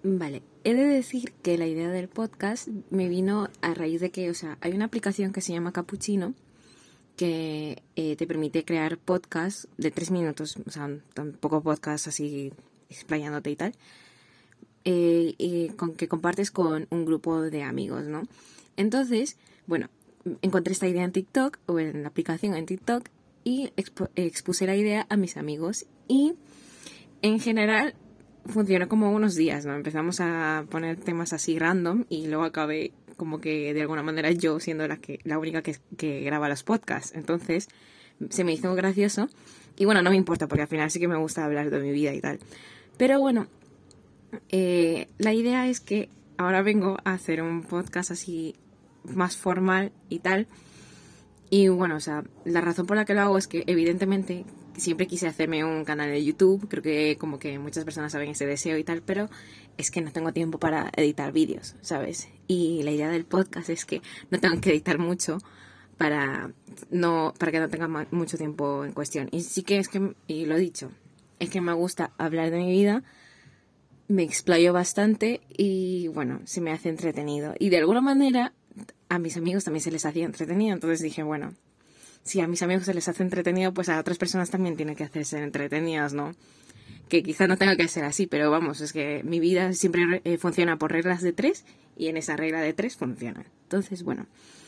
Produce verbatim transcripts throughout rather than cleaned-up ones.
Vale, he de decir que la idea del podcast me vino a raíz de que, o sea, hay una aplicación que se llama Cappuccino que eh, te permite crear podcasts de tres minutos, o sea, tampoco podcasts así explayándote y tal, eh, y con que compartes con un grupo de amigos, ¿no? Entonces, bueno, encontré esta idea en TikTok, o en la aplicación en TikTok, y expo- expuse la idea a mis amigos. Y en general funcionó como unos días, ¿no? Empezamos a poner temas así random y luego acabé como que de alguna manera yo siendo la que la única que, que graba los podcasts. Entonces se me hizo gracioso y bueno, no me importa porque al final sí que me gusta hablar de mi vida y tal. Pero bueno, eh, la idea es que ahora vengo a hacer un podcast así más formal y tal. Y bueno, o sea, la razón por la que lo hago es que evidentemente siempre quise hacerme un canal de YouTube. Creo que como que muchas personas saben ese deseo y tal, pero es que no tengo tiempo para editar vídeos, ¿sabes? Y la idea del podcast es que no tengo que editar mucho para no para que no tenga ma- mucho tiempo en cuestión. Y sí que es que, y lo he dicho, es que me gusta hablar de mi vida, me explayo bastante y bueno, se me hace entretenido. Y de alguna manera a mis amigos también se les hacía entretenido, entonces dije, bueno, si a mis amigos se les hace entretenido, pues a otras personas también tiene que hacerse entretenidas, ¿no? Que quizá no tenga que ser así, pero vamos, es que mi vida siempre eh, funciona por reglas de tres y en esa regla de tres funciona. Entonces, bueno,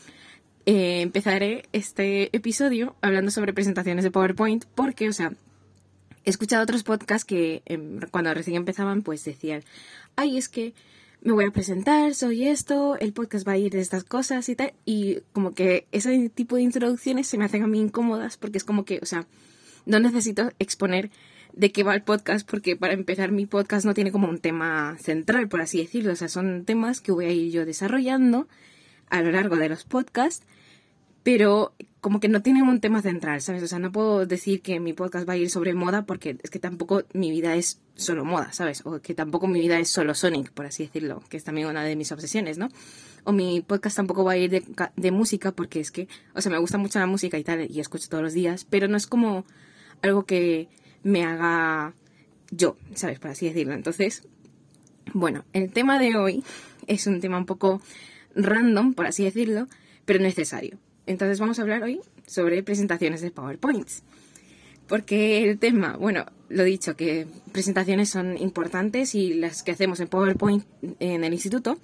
eh, empezaré este episodio hablando sobre presentaciones de PowerPoint porque, o sea, he escuchado otros podcasts que eh, cuando recién empezaban, pues decían, ay, es que me voy a presentar, soy esto, el podcast va a ir de estas cosas y tal. Y como que ese tipo de introducciones se me hacen a mí incómodas porque es como que, o sea, no necesito exponer de qué va el podcast porque para empezar mi podcast no tiene como un tema central, por así decirlo. O sea, son temas que voy a ir yo desarrollando a lo largo de los podcasts, pero como que no tienen un tema central, ¿sabes? O sea, no puedo decir que mi podcast va a ir sobre moda porque es que tampoco mi vida es solo moda, ¿sabes? O que tampoco mi vida es solo Sonic, por así decirlo, que es también una de mis obsesiones, ¿no? O mi podcast tampoco va a ir de, de música porque es que, o sea, me gusta mucho la música y tal, y escucho todos los días, pero no es como algo que me haga yo, ¿sabes? Por así decirlo. Entonces, bueno, el tema de hoy es un tema un poco random, por así decirlo, pero necesario. Entonces vamos a hablar hoy sobre presentaciones de PowerPoint. Porque el tema, bueno, lo he dicho, que presentaciones son importantes y las que hacemos en PowerPoint en el instituto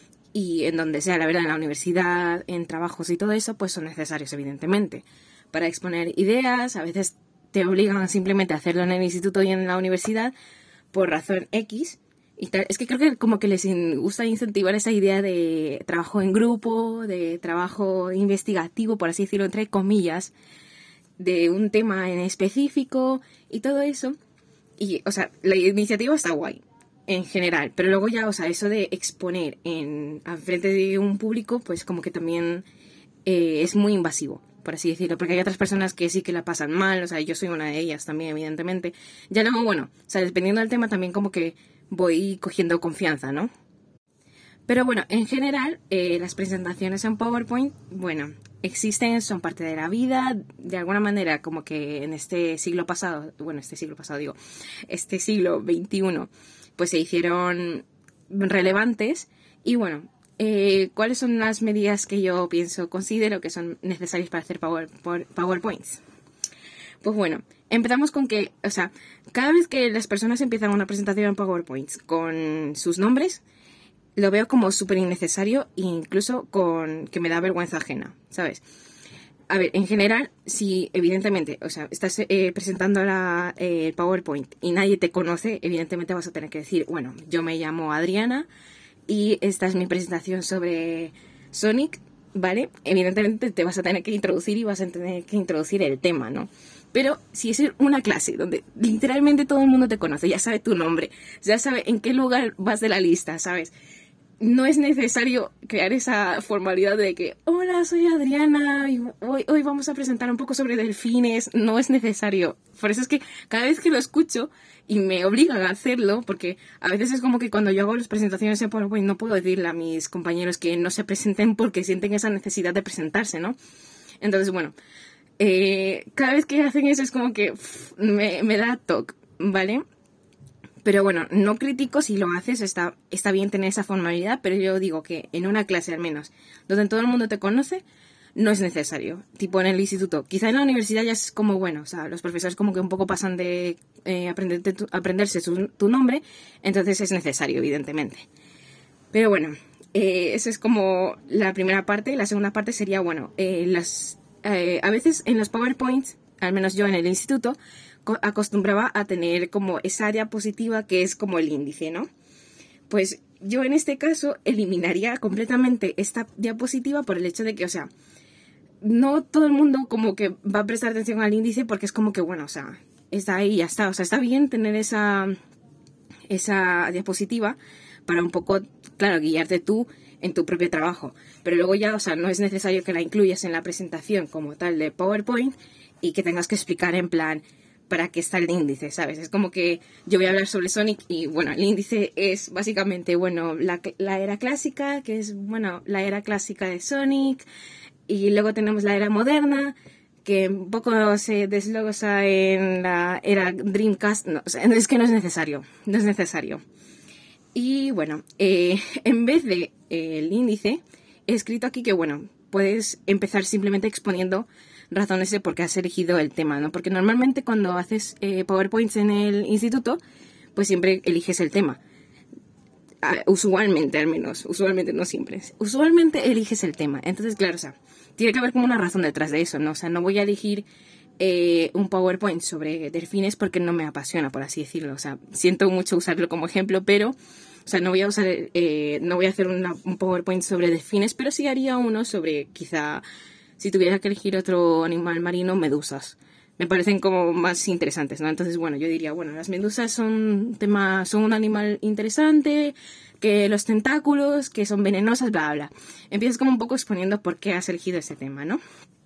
y en donde sea, la verdad, en la universidad, en trabajos y todo eso, pues son necesarios, evidentemente. Para exponer ideas, a veces te obligan simplemente a hacerlo en el instituto y en la universidad por razón X. Y tal. Es que creo que como que les gusta incentivar esa idea de trabajo en grupo, de trabajo investigativo, por así decirlo, entre comillas, de un tema en específico y todo eso. Y, o sea, la iniciativa está guay, en general, pero luego ya, o sea, eso de exponer en, a frente de un público, pues como que también eh, es muy invasivo, por así decirlo, porque hay otras personas que sí que la pasan mal, o sea, yo soy una de ellas también, evidentemente. Ya luego, bueno, o sea, dependiendo del tema también como que voy cogiendo confianza, ¿no? Pero bueno, en general, eh, las presentaciones en PowerPoint, bueno, existen, son parte de la vida, de alguna manera, como que en este siglo pasado, bueno, este siglo pasado digo, este siglo veintiuno, pues se hicieron relevantes y bueno, eh, ¿cuáles son las medidas que yo pienso, considero que son necesarias para hacer power, power, PowerPoints? Pues bueno, empezamos con que, o sea, cada vez que las personas empiezan una presentación en PowerPoint con sus nombres, lo veo como súper innecesario e incluso con que me da vergüenza ajena, ¿sabes? A ver, en general, si evidentemente, o sea, estás eh, presentando la, eh, el PowerPoint y nadie te conoce, evidentemente vas a tener que decir, bueno, yo me llamo Adriana y esta es mi presentación sobre Sonic, ¿vale? Evidentemente te vas a tener que introducir y vas a tener que introducir el tema, ¿no? Pero si es una clase donde literalmente todo el mundo te conoce, ya sabe tu nombre, ya sabe en qué lugar vas de la lista, ¿sabes? No es necesario crear esa formalidad de que, hola, soy Adriana y hoy, hoy vamos a presentar un poco sobre delfines. No es necesario. Por eso es que cada vez que lo escucho y me obligan a hacerlo, porque a veces es como que cuando yo hago las presentaciones en PowerPoint no puedo decirle a mis compañeros que no se presenten porque sienten esa necesidad de presentarse, ¿no? Entonces, bueno, eh, cada vez que hacen eso es como que pff, me, me da toque, ¿vale? Pero bueno, no critico si lo haces, está, está bien tener esa formalidad, pero yo digo que en una clase al menos, donde todo el mundo te conoce, no es necesario. Tipo en el instituto. Quizá en la universidad ya es como, bueno, o sea, los profesores como que un poco pasan de eh, aprenderte tu, aprenderse tu, tu nombre, entonces es necesario, evidentemente. Pero bueno, eh, esa es como la primera parte. La segunda parte sería, bueno, eh, las, eh, a veces en los PowerPoints, al menos yo en el instituto, acostumbraba a tener como esa diapositiva que es como el índice, ¿no? Pues yo en este caso eliminaría completamente esta diapositiva por el hecho de que, o sea, no todo el mundo como que va a prestar atención al índice porque es como que, bueno, o sea, está ahí y ya está. O sea, está bien tener esa, esa diapositiva para un poco, claro, guiarte tú en tu propio trabajo. Pero luego ya, o sea, no es necesario que la incluyas en la presentación como tal de PowerPoint y que tengas que explicar en plan para qué está el índice, ¿sabes? Es como que yo voy a hablar sobre Sonic y, bueno, el índice es básicamente, bueno, la, la era clásica, que es, bueno, la era clásica de Sonic, y luego tenemos la era moderna, que un poco se desglosa en la era Dreamcast. No, o sea, es que no es necesario, no es necesario. Y bueno, eh, en vez de eh, el índice, he escrito aquí que, bueno, puedes empezar simplemente exponiendo razones de por qué has elegido el tema, ¿no? Porque normalmente cuando haces eh, PowerPoints en el instituto, pues siempre eliges el tema. Uh, usualmente, al menos. Usualmente, no siempre. Usualmente eliges el tema. Entonces, claro, o sea, tiene que haber como una razón detrás de eso, ¿no? O sea, no voy a elegir eh, un PowerPoint sobre delfines porque no me apasiona, por así decirlo. O sea, siento mucho usarlo como ejemplo, pero, o sea, no voy a usar, eh, no voy a hacer una, un PowerPoint sobre delfines, pero sí haría uno sobre, quizá, si tuviera que elegir otro animal marino, medusas. Me parecen como más interesantes, ¿no? Entonces, bueno, yo diría, bueno, las medusas son un tema, son un animal interesante, que los tentáculos, que son venenosas, bla, bla. Empiezas como un poco exponiendo por qué has elegido ese tema, ¿no?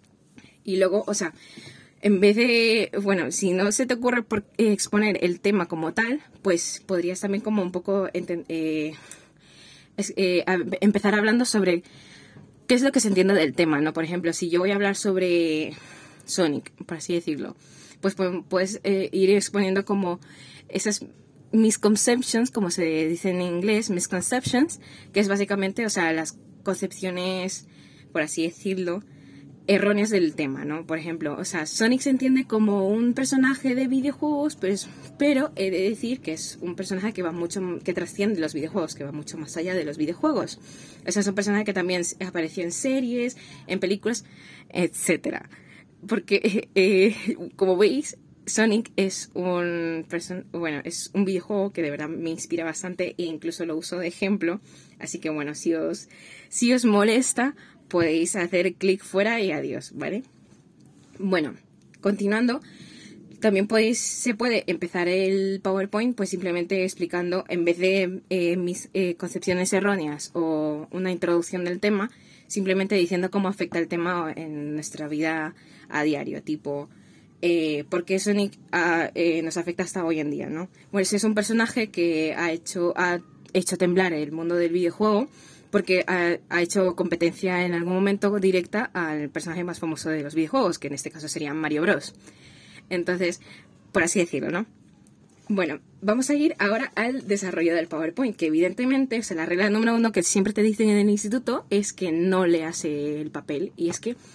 Y luego, o sea, en vez de, bueno, si no se te ocurre por, eh, exponer el tema como tal, pues podrías también como un poco eh, es, eh, a, empezar hablando sobre qué es lo que se entiende del tema, ¿no? Por ejemplo, si yo voy a hablar sobre Sonic, por así decirlo, pues puedes eh, ir exponiendo como esas misconceptions, como se dice en inglés, misconceptions, que es básicamente, o sea, las concepciones, por así decirlo, erróneas del tema, ¿no? Por ejemplo, o sea, Sonic se entiende como un personaje de videojuegos, pues, pero he de decir que es un personaje que va mucho, que trasciende los videojuegos, que va mucho más allá de los videojuegos. O sea, es un personaje que también apareció en series, en películas, etcétera. Porque, eh, como veis, Sonic es un person- bueno, es un videojuego que de verdad me inspira bastante e incluso lo uso de ejemplo. Así que bueno, si os, si os molesta, podéis hacer clic fuera y adiós, ¿vale? Bueno, continuando, también podéis, se puede empezar el PowerPoint pues simplemente explicando, en vez de eh, mis eh, concepciones erróneas o una introducción del tema, simplemente diciendo cómo afecta el tema en nuestra vida a diario, tipo, eh, ¿por qué Sonic a, eh, nos afecta hasta hoy en día, ¿no? Pues es un personaje que ha hecho, ha hecho temblar el mundo del videojuego porque ha, ha hecho competencia en algún momento directa al personaje más famoso de los videojuegos, que en este caso sería Mario Bros. Entonces, por así decirlo, ¿no? Bueno, vamos a ir ahora al desarrollo del PowerPoint, que evidentemente, o sea, la regla número uno que siempre te dicen en el instituto es que no leas el papel. Y es que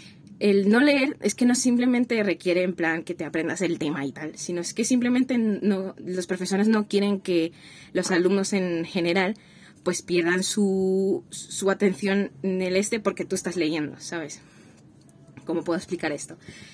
el no leer es que no simplemente requiere en plan que te aprendas el tema y tal, sino es que simplemente no, los profesores no quieren que los alumnos en general pues pierdan su, su atención en el este porque tú estás leyendo, ¿sabes? ¿Cómo puedo explicar esto?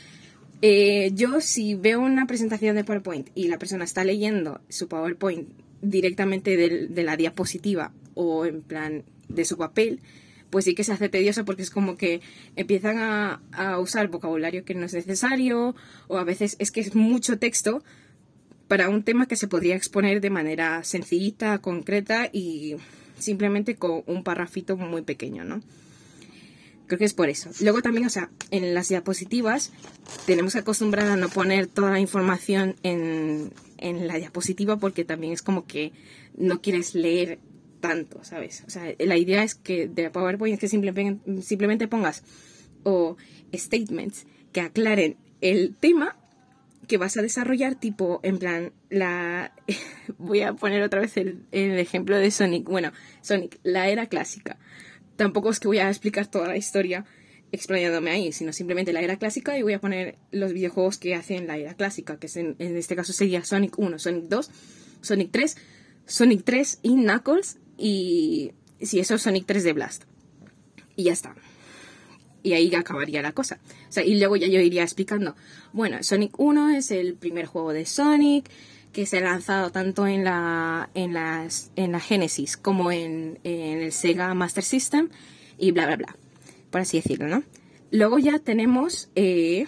Eh, yo si veo una presentación de PowerPoint y la persona está leyendo su PowerPoint directamente de, de la diapositiva o en plan de su papel, pues sí que se hace tedioso porque es como que empiezan a, a usar vocabulario que no es necesario, o a veces es que es mucho texto para un tema que se podría exponer de manera sencillita, concreta y simplemente con un parrafito muy pequeño, ¿no? Creo que es por eso. Luego también, o sea, en las diapositivas tenemos que acostumbrar a no poner toda la información en, en la diapositiva porque también es como que no quieres leer tanto, ¿sabes? O sea, la idea es que de PowerPoint es que simplemente, simplemente pongas o statements que aclaren el tema que vas a desarrollar tipo, en plan, la... voy a poner otra vez el, el ejemplo de Sonic. Bueno, Sonic, la era clásica. Tampoco es que voy a explicar toda la historia explayándome ahí, sino simplemente la era clásica, y voy a poner los videojuegos que hacen la era clásica, que es en, en este caso sería Sonic uno, Sonic dos, Sonic tres, Sonic tres y Knuckles, y si eso, Sonic tres de Blast. Y ya está. Y ahí acabaría la cosa. O sea, y luego ya yo iría explicando. Bueno, Sonic uno es el primer juego de Sonic que se ha lanzado tanto en la en las en la Genesis como en, en el Sega Master System y bla bla bla, por así decirlo, ¿no? Luego ya tenemos eh,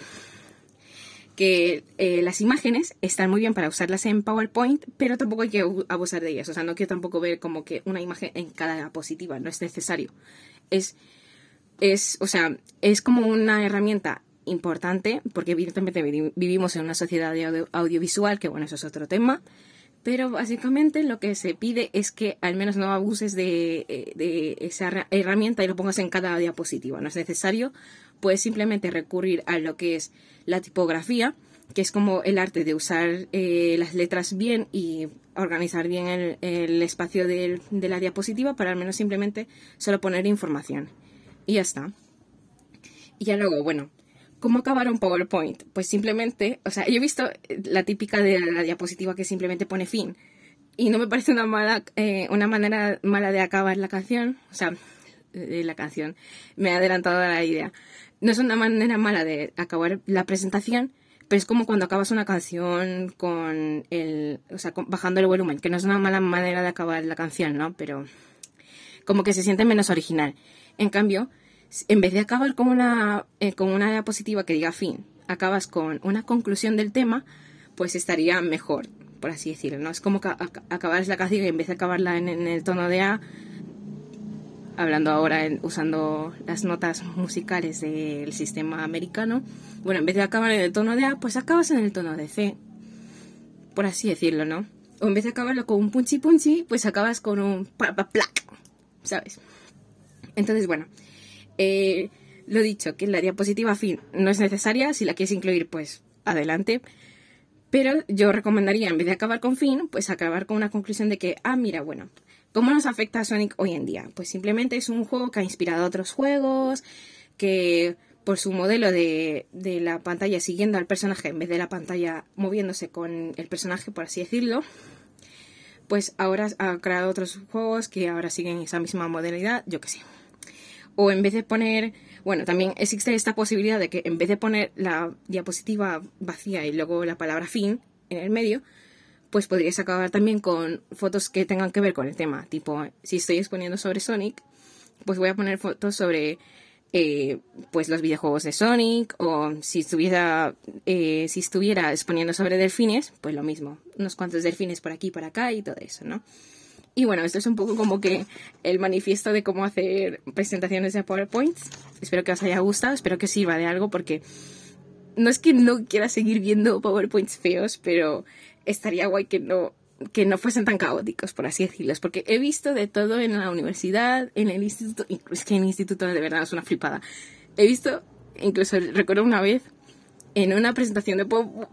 que eh, las imágenes están muy bien para usarlas en PowerPoint, pero tampoco hay que abusar de ellas. O sea, no quiero tampoco ver como que una imagen en cada diapositiva, no es necesario. Es Es, o sea, es como una herramienta importante, porque evidentemente vivimos en una sociedad de audio, audiovisual, que bueno, eso es otro tema, pero básicamente lo que se pide es que al menos no abuses de, de esa herramienta y lo pongas en cada diapositiva. No es necesario, puedes simplemente recurrir a lo que es la tipografía, que es como el arte de usar eh, las letras bien y organizar bien el, el espacio de, de la diapositiva, para al menos simplemente solo poner información. Y ya está. Y ya luego, bueno, ¿cómo acabar un PowerPoint? Pues simplemente, o sea, yo he visto la típica de la diapositiva que simplemente pone fin. Y no me parece una mala, eh, una manera mala de acabar la canción. O sea, de la canción. Me he adelantado a la idea. No es una manera mala de acabar la presentación, pero es como cuando acabas una canción con el, o sea, con, bajando el volumen, que no es una mala manera de acabar la canción, ¿no? Pero como que se siente menos original. En cambio, en vez de acabar con una, eh, con una diapositiva que diga fin, acabas con una conclusión del tema, pues estaría mejor, por así decirlo, ¿no? Es como que ac- acabar la canción y en vez de acabarla en, en el tono de A, hablando ahora en, usando las notas musicales del sistema americano, bueno, en vez de acabar en el tono de A, pues acabas en el tono de C, por así decirlo, ¿no? O en vez de acabarlo con un punchi punchi, pues acabas con un pa pa plac, ¿sabes? Entonces, bueno, eh, lo dicho, que la diapositiva fin no es necesaria. Si la quieres incluir, pues adelante. Pero yo recomendaría, en vez de acabar con fin, pues acabar con una conclusión de que, ah, mira, bueno, ¿cómo nos afecta a Sonic hoy en día? Pues simplemente es un juego que ha inspirado a otros juegos, que por su modelo de, de la pantalla siguiendo al personaje en vez de la pantalla moviéndose con el personaje, por así decirlo, pues ahora ha creado otros juegos que ahora siguen esa misma modalidad, yo qué sé. O en vez de poner, bueno, también existe esta posibilidad de que en vez de poner la diapositiva vacía y luego la palabra fin en el medio, pues podrías acabar también con fotos que tengan que ver con el tema. Tipo, si estoy exponiendo sobre Sonic, pues voy a poner fotos sobre eh, pues los videojuegos de Sonic, o si estuviera, eh, si estuviera exponiendo sobre delfines, pues lo mismo. Unos cuantos delfines por aquí y por acá y todo eso, ¿no? Y bueno, esto es un poco como que el manifiesto de cómo hacer presentaciones de PowerPoint. Espero que os haya gustado, espero que sirva de algo, porque no es que no quiera seguir viendo PowerPoints feos, pero estaría guay que no, que no fuesen tan caóticos, por así decirlos, porque he visto de todo en la universidad, en el instituto, es que en el instituto de verdad es una flipada. He visto, incluso recuerdo una vez, en una presentación de PowerPoint,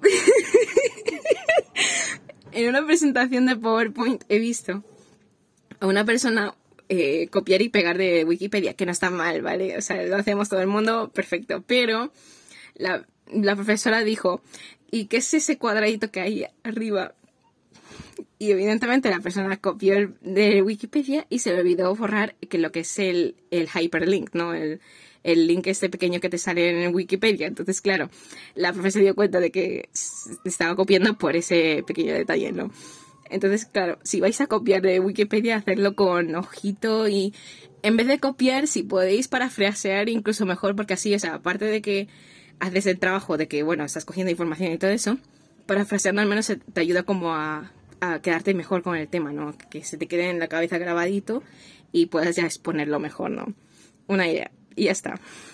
en una presentación de PowerPoint he visto a una persona eh, copiar y pegar de Wikipedia, que no está mal, ¿vale? O sea, lo hacemos todo el mundo, perfecto. Pero la, la profesora dijo, ¿y qué es ese cuadradito que hay arriba? Y evidentemente la persona copió el, de Wikipedia y se le olvidó borrar que lo que es el, el hyperlink, ¿no? El, el link este pequeño que te sale en Wikipedia. Entonces, claro, la profesora se dio cuenta de que estaba copiando por ese pequeño detalle, ¿no? Entonces, claro, si vais a copiar de Wikipedia, hacedlo con ojito, y en vez de copiar, si podéis parafrasear, incluso mejor, porque así, o sea, aparte de que haces el trabajo de que, bueno, estás cogiendo información y todo eso, parafraseando al menos te ayuda como a, a quedarte mejor con el tema, ¿no? Que se te quede en la cabeza grabadito y puedas ya exponerlo mejor, ¿no? Una idea. Y ya está.